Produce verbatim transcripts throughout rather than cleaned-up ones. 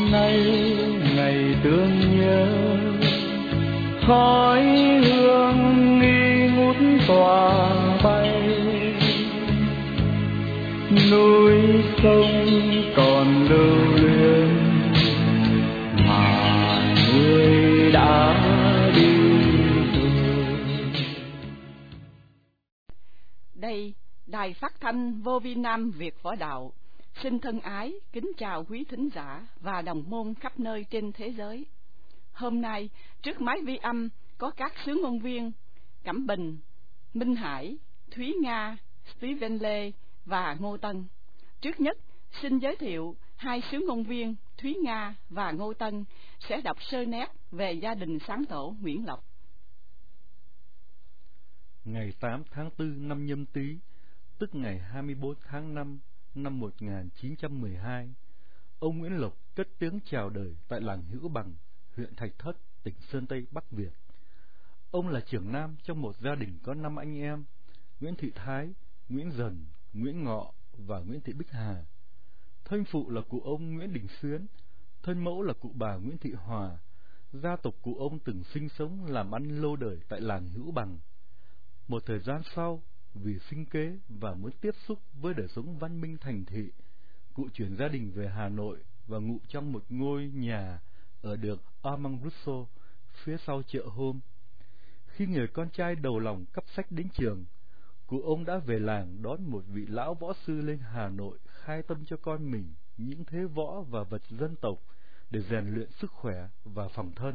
nay ngày tương nhớ, khói hương nghi ngút tỏa bay, núi sông còn lưu luyến mà người đã đi rồi. Đây, Đài Phát thanh Vô Vi Nam Việt Võ Đạo xin thân ái kính chào quý thính giả và đồng môn khắp nơi trên thế giới. Hôm nay, trước máy vi âm có các sướng ngôn viên Cẩm Bình, Minh Hải, Thúy Nga, Steven Lê và Ngô Tân. Trước nhất, xin giới thiệu hai sướng ngôn viên Thúy Nga và Ngô Tân sẽ đọc sơ nét về gia đình sáng tổ Nguyễn Lộc. Ngày tám tháng tư năm Nhâm Tý, tức ngày hai mươi tư tháng năm năm một nghìn chín trăm mười hai, ông Nguyễn Lộc cất tiếng chào đời tại làng Hữu Bằng, huyện Thạch Thất, tỉnh Sơn Tây, Bắc Việt. Ông là trưởng nam trong một gia đình có năm anh em: Nguyễn Thị Thái, Nguyễn Dần, Nguyễn Ngọ và Nguyễn Thị Bích Hà. Thân phụ là cụ ông Nguyễn Đình Xuyến, thân mẫu là cụ bà Nguyễn Thị Hòa. Gia tộc cụ ông từng sinh sống làm ăn lâu đời tại làng Hữu Bằng. Một thời gian sau, vì sinh kế và muốn tiếp xúc với đời sống văn minh thành thị, cụ chuyển gia đình về Hà Nội và ngụ trong một ngôi nhà ở đường Armand Rousseau, phía sau chợ Hôm. Khi người con trai đầu lòng cắp sách đến trường, cụ ông đã về làng đón một vị lão võ sư lên Hà Nội khai tâm cho con mình những thế võ và vật dân tộc để rèn luyện sức khỏe và phòng thân.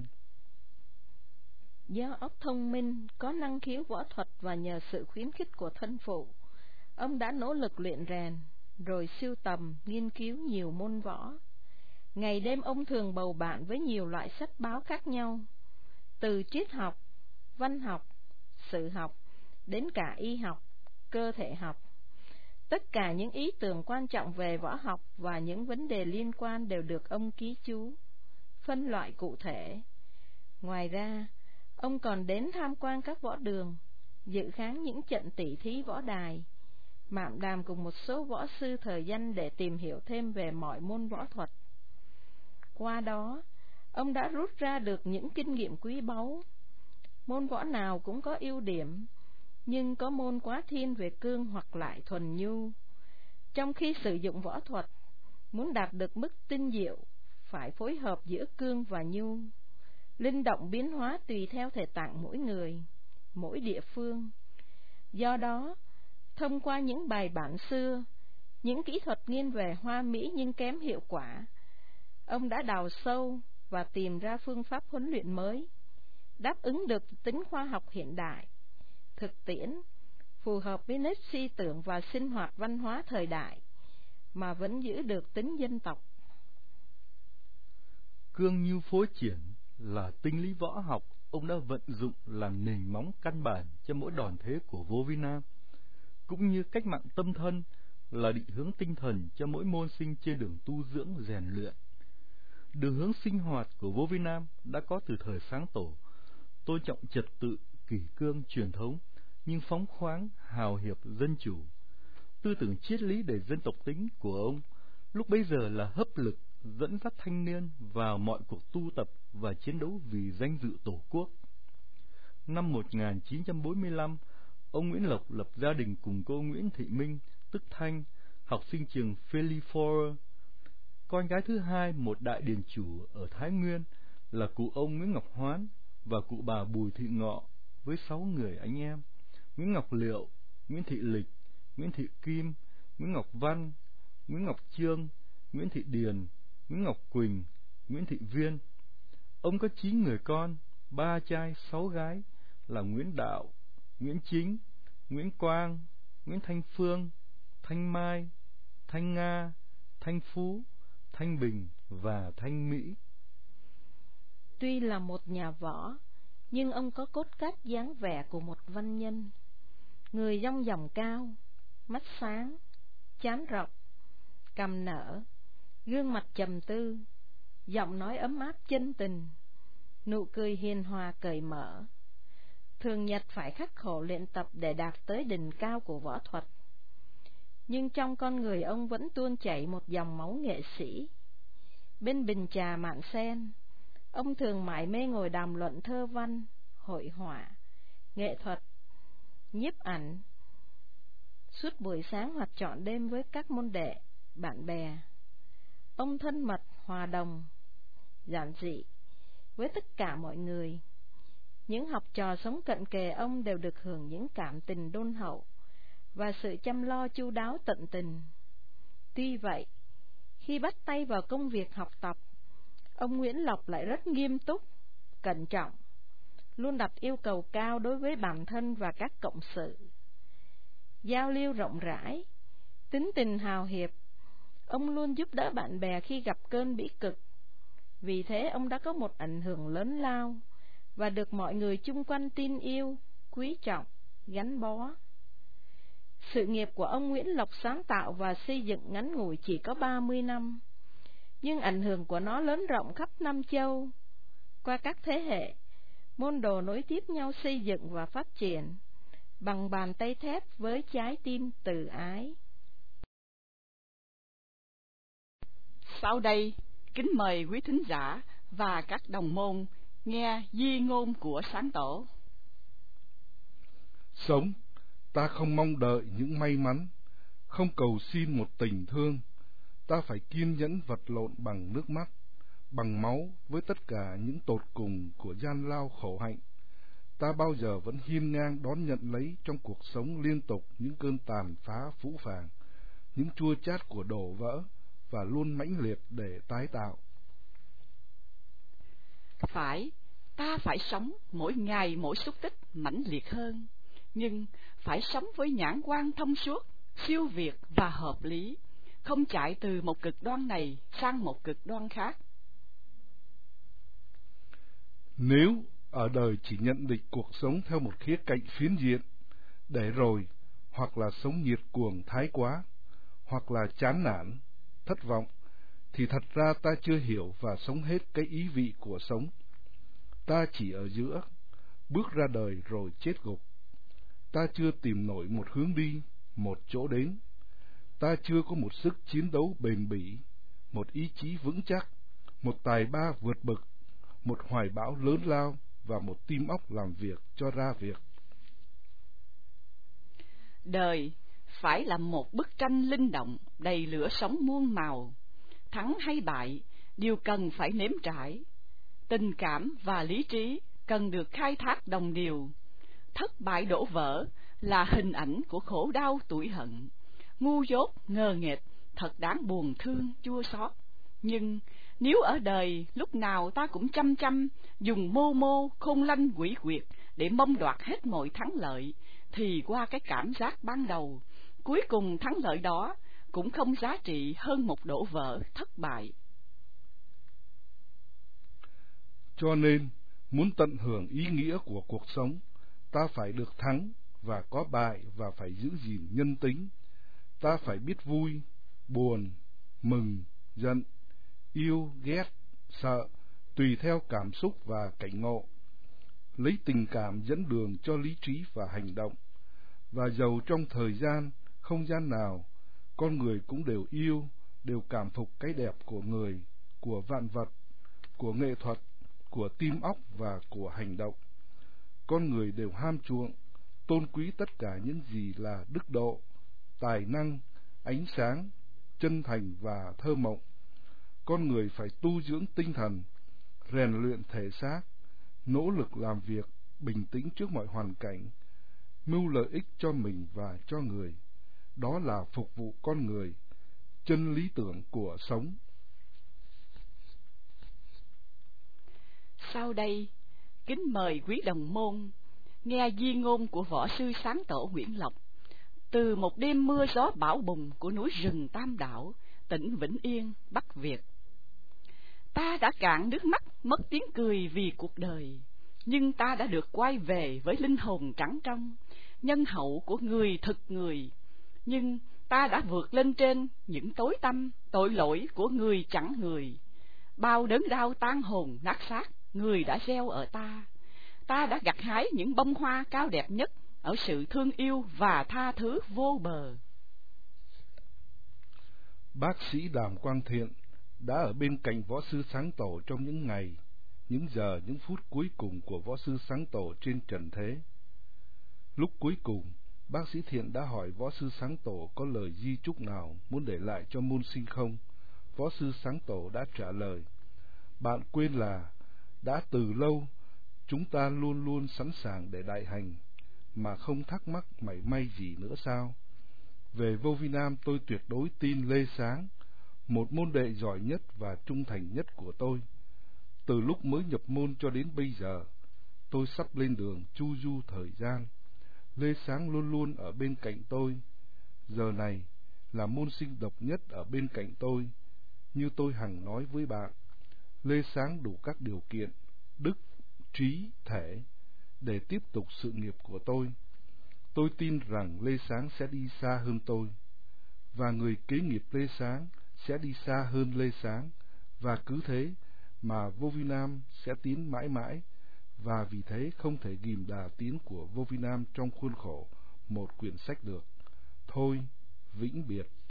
Do óc thông minh, có năng khiếu võ thuật và nhờ sự khuyến khích của thân phụ, ông đã nỗ lực luyện rèn, rồi sưu tầm, nghiên cứu nhiều môn võ. Ngày đêm ông thường bầu bạn với nhiều loại sách báo khác nhau, từ triết học, văn học, sử học, đến cả y học, cơ thể học. Tất cả những ý tưởng quan trọng về võ học và những vấn đề liên quan đều được ông ký chú, phân loại cụ thể. Ngoài ra, ông còn đến tham quan các võ đường, dự khán những trận tỷ thí võ đài, mạm đàm cùng một số võ sư thời danh để tìm hiểu thêm về mọi môn võ thuật. Qua đó, ông đã rút ra được những kinh nghiệm quý báu. Môn võ nào cũng có ưu điểm, nhưng có môn quá thiên về cương hoặc lại thuần nhu. Trong khi sử dụng võ thuật, muốn đạt được mức tinh diệu, phải phối hợp giữa cương và nhu, linh động biến hóa tùy theo thể tạng mỗi người, mỗi địa phương. Do đó, thông qua những bài bản xưa, những kỹ thuật nghiêng về hoa mỹ nhưng kém hiệu quả, ông đã đào sâu và tìm ra phương pháp huấn luyện mới, đáp ứng được tính khoa học hiện đại, thực tiễn, phù hợp với nếp suy tưởng và sinh hoạt văn hóa thời đại, mà vẫn giữ được tính dân tộc. Cương nhu phối triển là tinh lý võ học ông đã vận dụng làm nền móng căn bản cho mỗi đòn thế của Vô Vi Nam, cũng như cách mạng tâm thân là định hướng tinh thần cho mỗi môn sinh trên đường tu dưỡng rèn luyện. Đường hướng sinh hoạt của Vô Vi Nam đã có từ thời sáng tổ, tôn trọng trật tự, kỷ cương truyền thống, nhưng phóng khoáng, hào hiệp, dân chủ. Tư tưởng triết lý để dân tộc tính của ông lúc bấy giờ là hấp lực dẫn dắt thanh niên vào mọi cuộc tu tập và chiến đấu vì danh dự Tổ quốc. Năm một nghìn chín trăm bốn mươi lăm, ông Nguyễn Lộc lập gia đình cùng cô Nguyễn Thị Minh, tức Thanh, học sinh trường Philifor. Con gái thứ hai, một đại điền chủ ở Thái Nguyên, là cụ ông Nguyễn Ngọc Hoán và cụ bà Bùi Thị Ngọ với sáu người anh em: Nguyễn Ngọc Liệu, Nguyễn Thị Lịch, Nguyễn Thị Kim, Nguyễn Ngọc Văn, Nguyễn Ngọc Trương, Nguyễn Thị Điền, Nguyễn Ngọc Quỳnh, Nguyễn Thị Viên. Ông có chín người con, ba trai, sáu gái là Nguyễn Đạo, Nguyễn Chính, Nguyễn Quang, Nguyễn Thanh Phương, Thanh Mai, Thanh Nga, Thanh Phú, Thanh Bình và Thanh Mỹ. Tuy là một nhà võ, nhưng ông có cốt cách dáng vẻ của một văn nhân. Người dong dỏng cao, mắt sáng, trán rộng, cằm nở, gương mặt trầm tư, giọng nói ấm áp chân tình, nụ cười hiền hòa cởi mở. Thường nhật phải khắc khổ luyện tập để đạt tới đỉnh cao của võ thuật, nhưng trong con người ông vẫn tuôn chảy một dòng máu nghệ sĩ. Bên bình trà mạn sen, ông thường mải mê ngồi đàm luận thơ văn, hội họa, nghệ thuật, nhiếp ảnh, suốt buổi sáng hoặc trọn đêm với các môn đệ, bạn bè. Ông thân mật, hòa đồng, giản dị với tất cả mọi người. Những học trò sống cận kề ông đều được hưởng những cảm tình đôn hậu và sự chăm lo chu đáo tận tình. Tuy vậy, khi bắt tay vào công việc học tập, ông Nguyễn Lộc lại rất nghiêm túc, cẩn trọng, luôn đặt yêu cầu cao đối với bản thân và các cộng sự. Giao lưu rộng rãi, tính tình hào hiệp, ông luôn giúp đỡ bạn bè khi gặp cơn bĩ cực. Vì thế ông đã có một ảnh hưởng lớn lao và được mọi người chung quanh tin yêu, quý trọng, gắn bó. Sự nghiệp của ông Nguyễn Lộc sáng tạo và xây dựng ngắn ngủi chỉ có ba mươi năm, nhưng ảnh hưởng của nó lớn rộng khắp Nam Châu. Qua các thế hệ, môn đồ nối tiếp nhau xây dựng và phát triển bằng bàn tay thép với trái tim từ ái. Sau đây, kính mời quý thính giả và các đồng môn nghe di ngôn của Sáng Tổ. Sống, ta không mong đợi những may mắn, không cầu xin một tình thương. Ta phải kiên nhẫn vật lộn bằng nước mắt, bằng máu với tất cả những tột cùng của gian lao khổ hạnh. Ta bao giờ vẫn hiên ngang đón nhận lấy trong cuộc sống liên tục những cơn tàn phá phũ phàng, những chua chát của đổ vỡ, và luôn mãnh liệt để tái tạo. Phải, ta phải sống mỗi ngày mỗi xúc tích mãnh liệt hơn, nhưng phải sống với nhãn quan thông suốt, siêu việt và hợp lý, không chạy từ một cực đoan này sang một cực đoan khác. Nếu ở đời chỉ nhận định cuộc sống theo một khía cạnh phiến diện, để rồi hoặc là sống nhiệt cuồng thái quá, hoặc là chán nản, thất vọng, thì thật ra ta chưa hiểu và sống hết cái ý vị của sống. Ta chỉ ở giữa, bước ra đời rồi chết gục. Ta chưa tìm nổi một hướng đi, một chỗ đến. Ta chưa có một sức chiến đấu bền bỉ, một ý chí vững chắc, một tài ba vượt bực, một hoài bão lớn lao và một tim óc làm việc cho ra việc. Đời phải là một bức tranh linh động, đầy lửa sống muôn màu. Thắng hay bại đều cần phải nếm trải. Tình cảm và lý trí cần được khai thác đồng đều. Thất bại đổ vỡ là hình ảnh của khổ đau tủi hận. Ngu dốt, ngờ nghệch, thật đáng buồn thương, chua xót. Nhưng nếu ở đời lúc nào ta cũng chăm chăm dùng mô mô, khôn lanh quỷ quyệt để mong đoạt hết mọi thắng lợi, thì qua cái cảm giác ban đầu, cuối cùng thắng lợi đó cũng không giá trị hơn một đổ vỡ thất bại. Cho nên, muốn tận hưởng ý nghĩa của cuộc sống, ta phải được thắng và có bại và phải giữ gìn nhân tính. Ta phải biết vui, buồn, mừng, giận, yêu, ghét, sợ, tùy theo cảm xúc và cảnh ngộ. Lấy tình cảm dẫn đường cho lý trí và hành động. Và dầu trong thời gian, không gian nào, con người cũng đều yêu, đều cảm phục cái đẹp của người, của vạn vật, của nghệ thuật, của tim óc và của hành động. Con người đều ham chuộng, tôn quý tất cả những gì là đức độ, tài năng, ánh sáng, chân thành và thơ mộng. Con người phải tu dưỡng tinh thần, rèn luyện thể xác, nỗ lực làm việc, bình tĩnh trước mọi hoàn cảnh, mưu lợi ích cho mình và cho người. Đó là phục vụ con người, chân lý tưởng của sống. Sau đây, kính mời quý đồng môn nghe di ngôn của võ sư Sáng Tổ Nguyễn Lộc từ một đêm mưa gió bão bùng của núi rừng Tam Đảo, tỉnh Vĩnh Yên, Bắc Việt. Ta đã cạn nước mắt, mất tiếng cười vì cuộc đời, nhưng ta đã được quay về với linh hồn trắng trong, nhân hậu của người thực người. Nhưng ta đã vượt lên trên những tối tăm, tội lỗi của người chẳng người. Bao đớn đau tan hồn nát xác, người đã gieo ở ta. Ta đã gặt hái những bông hoa cao đẹp nhất ở sự thương yêu và tha thứ vô bờ. Bác sĩ Đàm Quang Thiện đã ở bên cạnh võ sư Sáng Tổ trong những ngày, những giờ, những phút cuối cùng của võ sư Sáng Tổ trên trần thế. Lúc cuối cùng, bác sĩ Thiện đã hỏi võ sư Sáng Tổ có lời di chúc nào muốn để lại cho môn sinh không. Võ sư Sáng Tổ đã trả lời: bạn quên là đã từ lâu chúng ta luôn luôn sẵn sàng để đại hành, mà không thắc mắc mảy may gì nữa sao? Về vô vi nam, tôi tuyệt đối tin Lê Sáng, một môn đệ giỏi nhất và trung thành nhất của tôi. Từ lúc mới nhập môn cho đến bây giờ, tôi sắp lên đường chu du thời gian, Lê Sáng luôn luôn ở bên cạnh tôi. Giờ này là môn sinh độc nhất ở bên cạnh tôi. Như tôi hằng nói với bạn, Lê Sáng đủ các điều kiện, đức, trí, thể để tiếp tục sự nghiệp của tôi. Tôi tin rằng Lê Sáng sẽ đi xa hơn tôi, và người kế nghiệp Lê Sáng sẽ đi xa hơn Lê Sáng, và cứ thế mà vô vi nam sẽ tiến mãi mãi, và vì thế không thể ghìm đà tiến của vô vi nam trong khuôn khổ một quyển sách được. Thôi, vĩnh biệt.